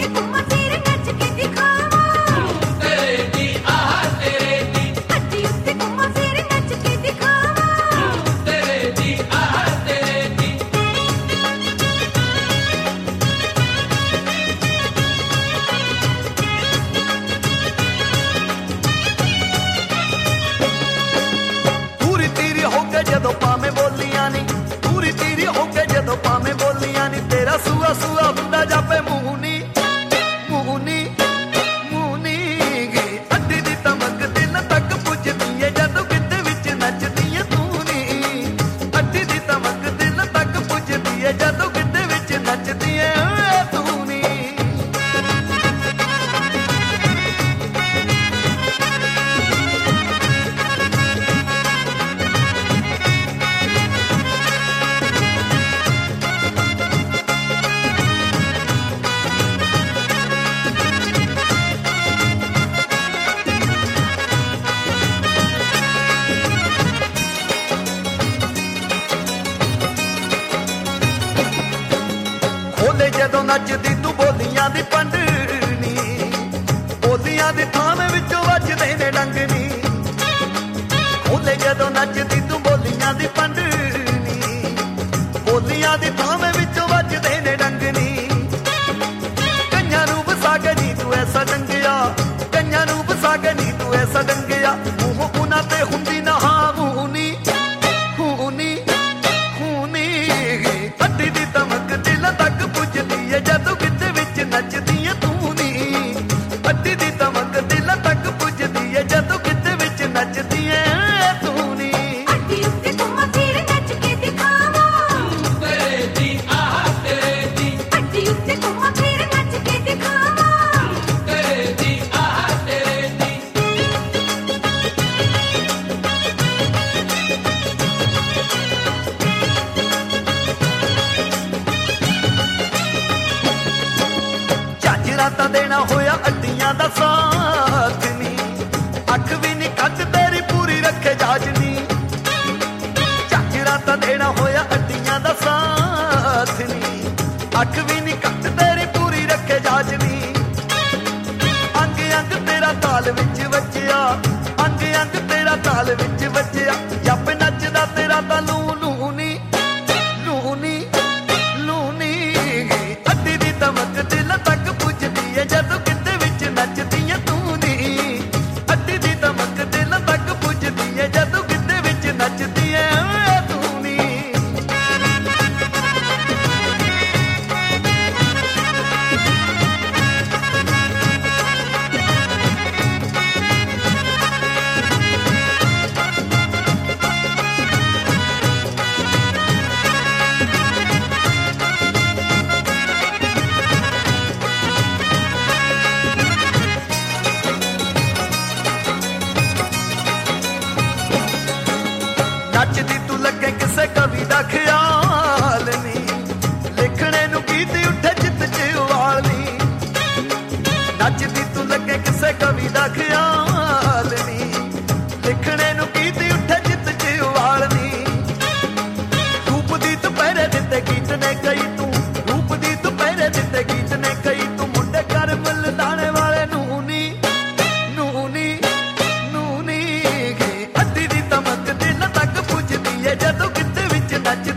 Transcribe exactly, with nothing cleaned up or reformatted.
जदों पावे बोलियां नी पूरी तीरी हो के जदों पावे बोलियां नी तेरा सुआ सुआ हुंदा जापे मूंह नी मूंह नी मूंह नी अड्डी दी तमक दिल तक पुजदी है जदों गिद्ध विच नचदी है तू नी अड्डी दी तमक दिल तक पुजदी है जदों गिद्ध विच नचदी है तू नी बोले जदों नचदी तू बोलियां दी पंडनी बोलियां दी थामे विचों वजदे ने डंगनी बोले जदों नचदी तू बोलियां दी पंडनी बोलियां दी थामे विचों वजदे ने डंगनी कन्या नूं वसा के नी तू ऐसा डंगिया कन्या नूं वसा के नी तू ऐसा डंगिया मूंह उन्हां ते हुंदी ना हां खूनी खूनी खूनी अड्डी दी तमक दिल तक पुजदी है जदों गिद्ध विच नचदी है तू नी अड्डी दी तमक दिल तक पुजदी है जदों गिद्ध विच नचदी है तू नी अड्डी उत्ते घुम्मा फिर नच के दिखावा तेरे दी आह तेरे दी अड्डी उत्ते घुम्मा फिर नच के दिखावा तेरे दी आह तेरे दी राता देना होया अड्डियां दा साथ नी अख भी नी कट तेरी पूरी रखे जाजनी झज राता देना होया अड्डियां दा साथ नी अख भी नी कट तेरी पूरी रखे जाजनी अंग अंग तेरा ताल विच वजया अंग अंग तेरा ताल विच वजया जप नचदा तेरा तां लू लू नी लू नी लू नी अड्डी दी तमक दिल तक पुजदी है जदों गिद्ध विच नचदी है तू नी अड्डी दी तमक दिल तक पुजदी है जदों गिद्ध विच नचदी है तू नी नचदी तू लगे किसे कवि दा ख्याल नी लिखने नू गीत उठे चित च उबाल नी नचदी तू लगे किसे कवि दा ख्याल नी लिखने नू गीत उठे चित च उबाल नी रूप दी तू पहरे दिते गीत ने कई तू रूप दी तू पहरे दिते गीत ने कई तू मुंडे कर मलदाने वाले नू नी नू नी नू नी अड्डी दी तमक दिल तक पुजदी है जदों गिद्ध विच नच